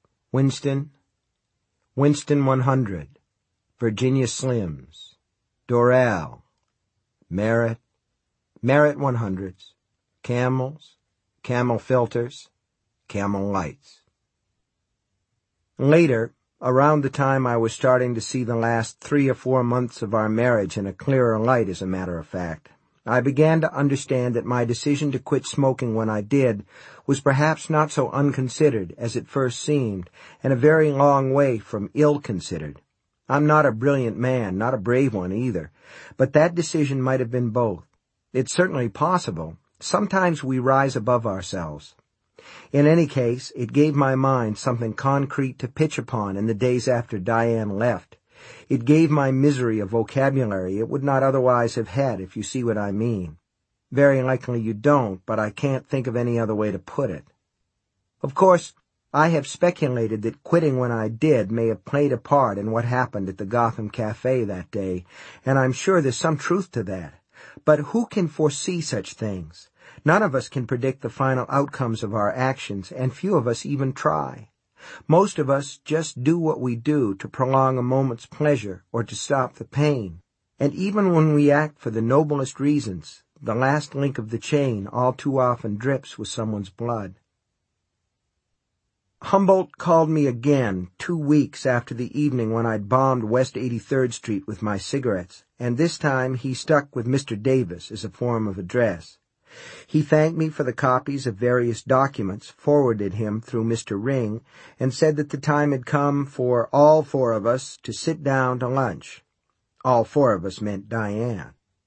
Winston 100, Virginia Slims, Doral, Merit 100s, Camels, Camel Filters, Camel Lights. Later, around the time I was starting to see the last 3 or 4 months of our marriage in a clearer light, as a matter of fact, I began to understand that my decision to quit smoking when I did was perhaps not so unconsidered as it first seemed, and a very long way from ill-considered. I'm not a brilliant man, not a brave one either, but that decision might have been both. It's certainly possible. Sometimes we rise above ourselves. In any case, it gave my mind something concrete to pitch upon in the days after Diane left. It gave my misery a vocabulary it would not otherwise have had, if you see what I mean. Very likely you don't, but I can't think of any other way to put it. Of course, I have speculated that quitting when I did may have played a part in what happened at the Gotham Cafe that day, and I'm sure there's some truth to that. But who can foresee such things? None of us can predict the final outcomes of our actions, and few of us even try. Most of us just do what we do to prolong a moment's pleasure or to stop the pain. And even when we act for the noblest reasons, the last link of the chain all too often drips with someone's blood. Humboldt called me again 2 weeks after the evening when I'd bombed West 83rd Street with my cigarettes, and this time he stuck with Mr. Davis as a form of address. He thanked me for the copies of various documents forwarded him through Mr. Ring, and said that the time had come for all 4 of us to sit down to lunch. All 4 of us meant Diane.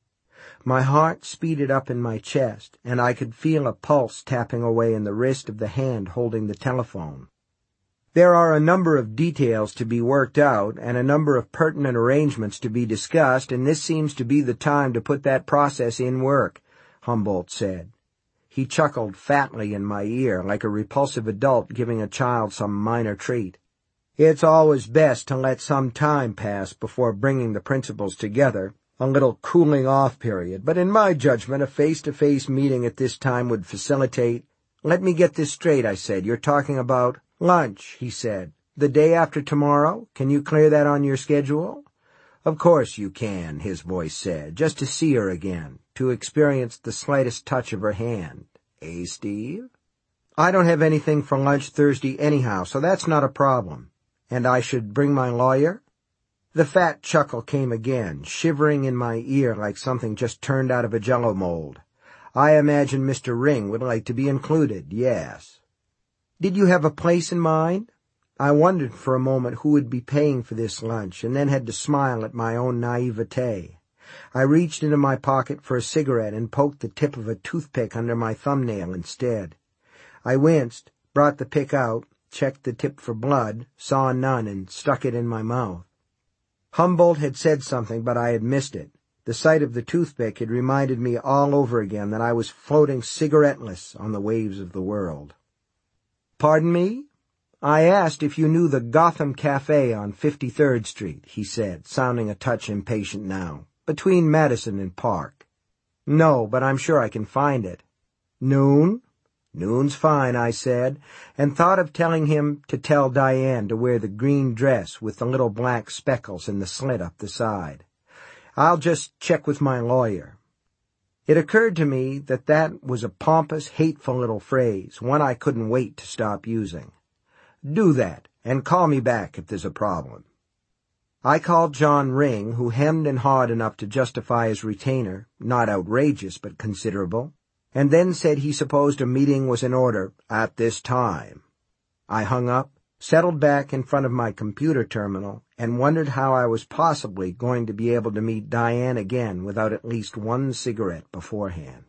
My heart speeded up in my chest, and I could feel a pulse tapping away in the wrist of the hand holding the telephone. There are a number of details to be worked out, and a number of pertinent arrangements to be discussed, and this seems to be the time to put that process in work, Humboldt said. He chuckled fatly in my ear, like a repulsive adult giving a child some minor treat. It's always best to let some time pass before bringing the principals together, a little cooling-off period, but in my judgment a face-to-face meeting at this time would facilitate— Let me get this straight, I said. You're talking about— Lunch, he said. The day after tomorrow? Can you clear that on your schedule? Of course you can, his voice said, just to see her again, to experience the slightest touch of her hand. Eh, Steve? I don't have anything for lunch Thursday anyhow, so that's not a problem. And I should bring my lawyer? The fat chuckle came again, shivering in my ear like something just turned out of a jello mold. I imagine Mr. Ring would like to be included, yes. Did you have a place in mind? I wondered for a moment who would be paying for this lunch, and then had to smile at my own naivete. I reached into my pocket for a cigarette and poked the tip of a toothpick under my thumbnail instead. I winced, brought the pick out, checked the tip for blood, saw none, and stuck it in my mouth. Humboldt had said something, but I had missed it. The sight of the toothpick had reminded me all over again that I was floating cigaretteless on the waves of the world. Pardon me? I asked if you knew the Gotham Cafe on 53rd Street, he said, sounding a touch impatient now, between Madison and Park. No, but I'm sure I can find it. Noon? Noon's fine, I said, and thought of telling him to tell Diane to wear the green dress with the little black speckles and the slit up the side. I'll just check with my lawyer. It occurred to me that that was a pompous, hateful little phrase, one I couldn't wait to stop using. Do that, and call me back if there's a problem. I called John Ring, who hemmed and hawed enough to justify his retainer, not outrageous but considerable, and then said he supposed a meeting was in order at this time. I hung up, settled back in front of my computer terminal, and wondered how I was possibly going to be able to meet Diane again without at least one cigarette beforehand.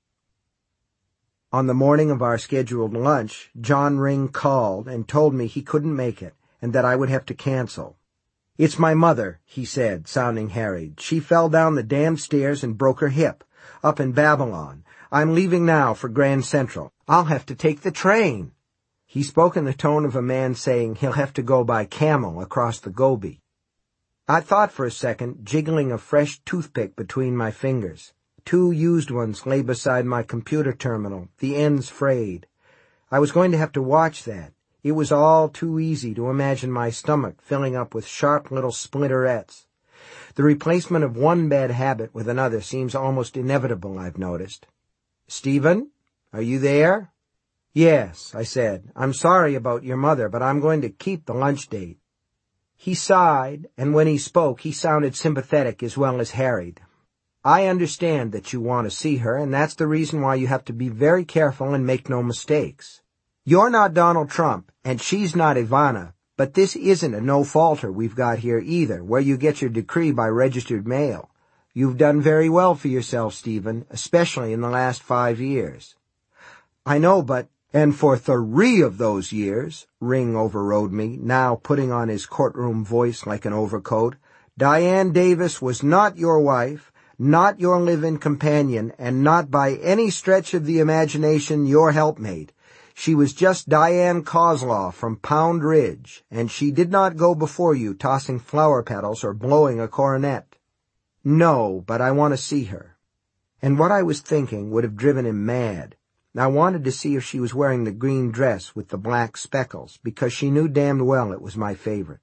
On the morning of our scheduled lunch, John Ring called and told me he couldn't make it and that I would have to cancel. "It's my mother," he said, sounding harried. "She fell down the damn stairs and broke her hip, up in Babylon. I'm leaving now for Grand Central. I'll have to take the train." He spoke in the tone of a man saying he'll have to go by camel across the Gobi. I thought for a second, jiggling a fresh toothpick between my fingers. 2 used ones lay beside my computer terminal, the ends frayed. I was going to have to watch that. It was all too easy to imagine my stomach filling up with sharp little splinterets. The replacement of one bad habit with another seems almost inevitable, I've noticed. "Stephen, are you there?" "Yes," I said. "I'm sorry about your mother, but I'm going to keep the lunch date." He sighed, and when he spoke, he sounded sympathetic as well as harried. "I understand that you want to see her, and that's the reason why you have to be very careful and make no mistakes. You're not Donald Trump, and she's not Ivana, but this isn't a no-faulter we've got here either, where you get your decree by registered mail. You've done very well for yourself, Stephen, especially in the last 5 years." "I know, but—" "And for 3 of those years," Ring overrode me, now putting on his courtroom voice like an overcoat, "Diane Davis was not your wife, not your live-in companion, and not by any stretch of the imagination your helpmate. She was just Diane Kozlov from Pound Ridge, and she did not go before you tossing flower petals or blowing a coronet." "No, but I want to see her." And what I was thinking would have driven him mad. I wanted to see if she was wearing the green dress with the black speckles, because she knew damned well it was my favorite.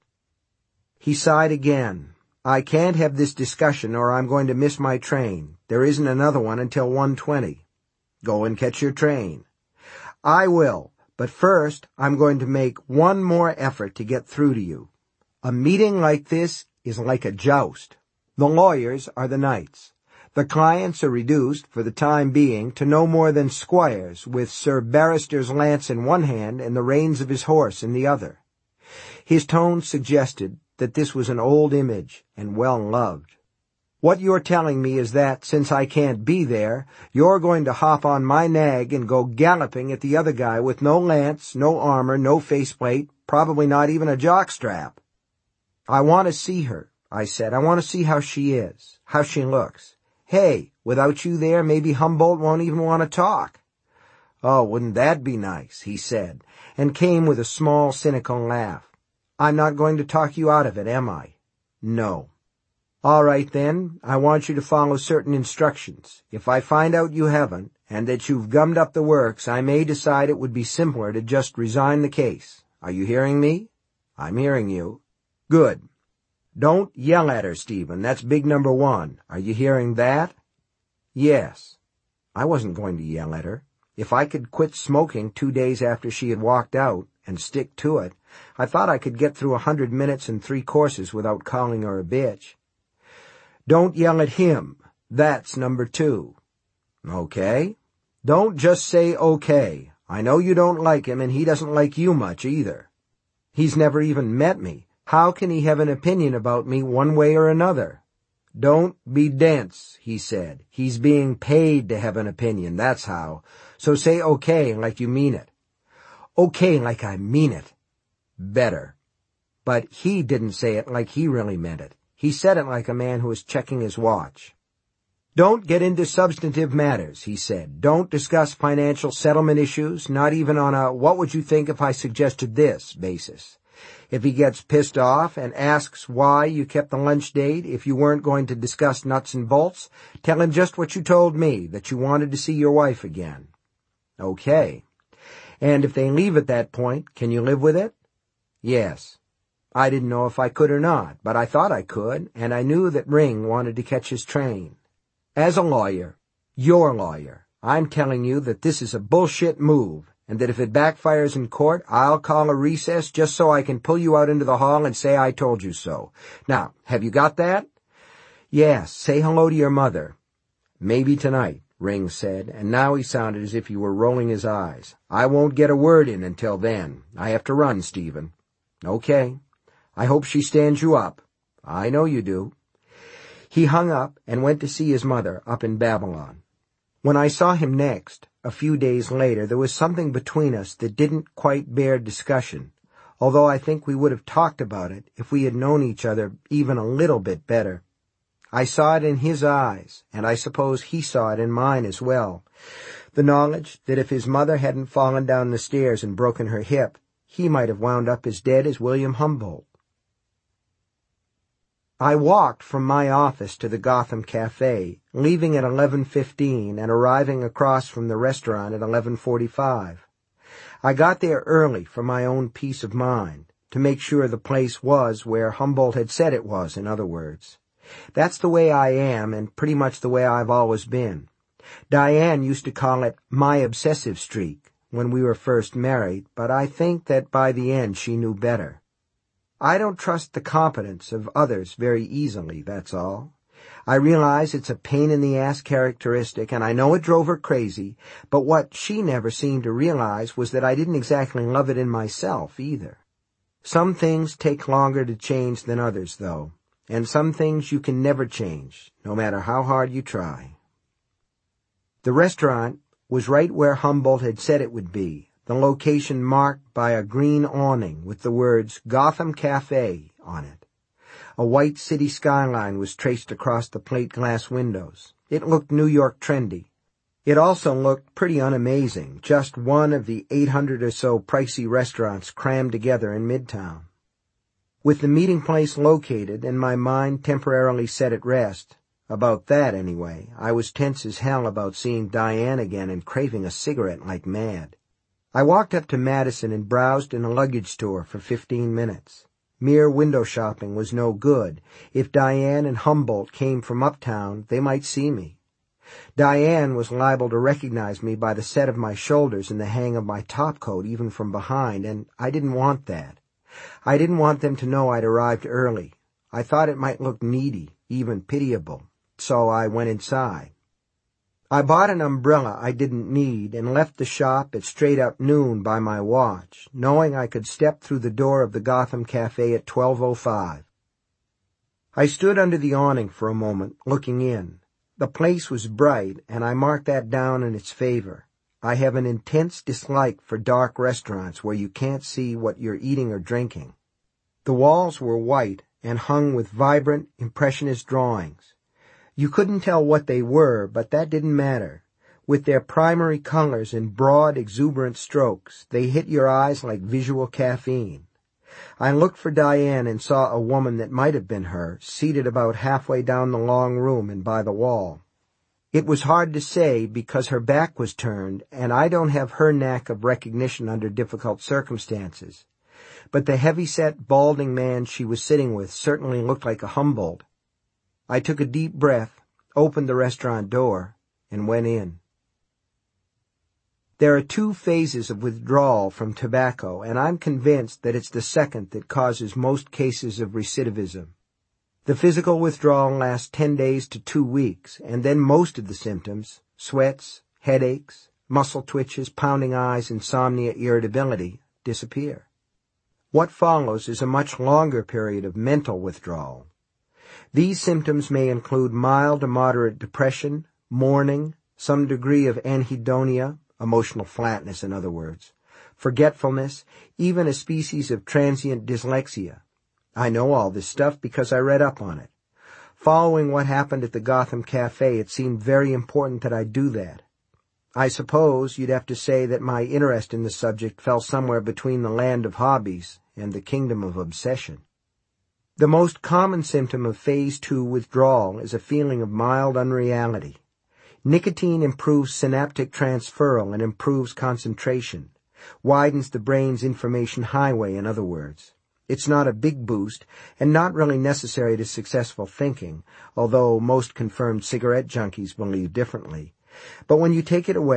He sighed again. "I can't have this discussion or I'm going to miss my train. There isn't another one until 1:20. "Go and catch your train." "I will, but first I'm going to make one more effort to get through to you. A meeting like this is like a joust. The lawyers are the knights. The clients are reduced, for the time being, to no more than squires, with Sir Barrister's lance in one hand and the reins of his horse in the other." His tone suggested that this was an old image and well loved. "What you're telling me is that, since I can't be there, you're going to hop on my nag and go galloping at the other guy with no lance, no armor, no faceplate, probably not even a jockstrap." "I want to see her," I said. "I want to see how she is, how she looks. Hey, without you there, maybe Humboldt won't even want to talk." "Oh, wouldn't that be nice," he said, and came with a small, cynical laugh. "I'm not going to talk you out of it, am I?" "No." "All right, then. I want you to follow certain instructions. If I find out you haven't, and that you've gummed up the works, I may decide it would be simpler to just resign the case. Are you hearing me?" "I'm hearing you." "Good. Don't yell at her, Stephen. That's big number 1. Are you hearing that?" "Yes." I wasn't going to yell at her. If I could quit smoking 2 days after she had walked out, and stick to it, I thought I could get through 100 minutes and 3 courses without calling her a bitch. "Don't yell at him. That's number 2. "Okay." "Don't just say okay. I know you don't like him, and he doesn't like you much either. He's never even met me. How can he have an opinion about me one way or another?" "Don't be dense," he said. "He's being paid to have an opinion, that's how. So say okay like you mean it." "Okay like I mean it." "Better." But he didn't say it like he really meant it. He said it like a man who was checking his watch. "Don't get into substantive matters," he said. "Don't discuss financial settlement issues, not even on a what would you think if I suggested this basis. If he gets pissed off and asks why you kept the lunch date if you weren't going to discuss nuts and bolts, tell him just what you told me, that you wanted to see your wife again." "Okay." And if they leave at that point, can you live with it? Yes. I didn't know if I could or not, but I thought I could, and I knew that Ring wanted to catch his train. As a lawyer, your lawyer, I'm telling you that this is a bullshit move, and that if it backfires in court, I'll call a recess just so I can pull you out into the hall and say I told you so. Now, have you got that? Yes, say hello to your mother. Maybe tonight, Ring said, and now he sounded as if he were rolling his eyes. I won't get a word in until then. I have to run, Stephen. Okay. I hope she stands you up. I know you do. He hung up and went to see his mother up in Babylon. When I saw him next, a few days later, there was something between us that didn't quite bear discussion, although I think we would have talked about it if we had known each other even a little bit better. I saw it in his eyes, and I suppose he saw it in mine as well. The knowledge that if his mother hadn't fallen down the stairs and broken her hip, he might have wound up as dead as William Humboldt. I walked from my office to the Gotham Cafe, leaving at 11:15 and arriving across from the restaurant at 11:45. I got there early for my own peace of mind, to make sure the place was where Humboldt had said it was, in other words. That's the way I am, and pretty much the way I've always been. Diane used to call it my obsessive streak when we were first married, but I think that by the end she knew better. I don't trust the competence of others very easily, that's all. I realize it's a pain-in-the-ass characteristic, and I know it drove her crazy, but what she never seemed to realize was that I didn't exactly love it in myself, either. Some things take longer to change than others, though, and some things you can never change, no matter how hard you try. The restaurant was right where Humboldt had said it would be, the location marked by a green awning with the words Gotham Cafe on it. A white city skyline was traced across the plate glass windows. It looked New York trendy. It also looked pretty unamazing, just one of the 800 or so pricey restaurants crammed together in Midtown. With the meeting place located and my mind temporarily set at rest, about that anyway, I was tense as hell about seeing Diane again and craving a cigarette like mad. I walked up to Madison and browsed in a luggage store for 15 minutes. Mere window shopping was no good. If Diane and Humboldt came from uptown, they might see me. Diane was liable to recognize me by the set of my shoulders and the hang of my topcoat even from behind, and I didn't want that. I didn't want them to know I'd arrived early. I thought it might look needy, even pitiable, so I went inside. I bought an umbrella I didn't need and left the shop at straight up noon by my watch, knowing I could step through the door of the Gotham Cafe at 12:05. I stood under the awning for a moment, looking in. The place was bright, and I marked that down in its favor. I have an intense dislike for dark restaurants where you can't see what you're eating or drinking. The walls were white and hung with vibrant, impressionist drawings. You couldn't tell what they were, but that didn't matter. With their primary colors in broad, exuberant strokes, they hit your eyes like visual caffeine. I looked for Diane and saw a woman that might have been her, seated about halfway down the long room and by the wall. It was hard to say because her back was turned, and I don't have her knack of recognition under difficult circumstances. But the heavy-set, balding man she was sitting with certainly looked like a Humboldt. I took a deep breath, opened the restaurant door, and went in. There are two phases of withdrawal from tobacco, and I'm convinced that it's the second that causes most cases of recidivism. The physical withdrawal lasts 10 days to 2 weeks, and then most of the symptoms, sweats, headaches, muscle twitches, pounding eyes, insomnia, irritability, disappear. What follows is a much longer period of mental withdrawal. These symptoms may include mild to moderate depression, mourning, some degree of anhedonia, emotional flatness in other words, forgetfulness, even a species of transient dyslexia. I know all this stuff because I read up on it. Following what happened at the Gotham Cafe, it seemed very important that I do that. I suppose you'd have to say that my interest in the subject fell somewhere between the land of hobbies and the kingdom of obsession. The most common symptom of Phase 2 withdrawal is a feeling of mild unreality. Nicotine improves synaptic transferal and improves concentration. Widens the brain's information highway, in other words. It's not a big boost, and not really necessary to successful thinking, although most confirmed cigarette junkies believe differently. But when you take it away,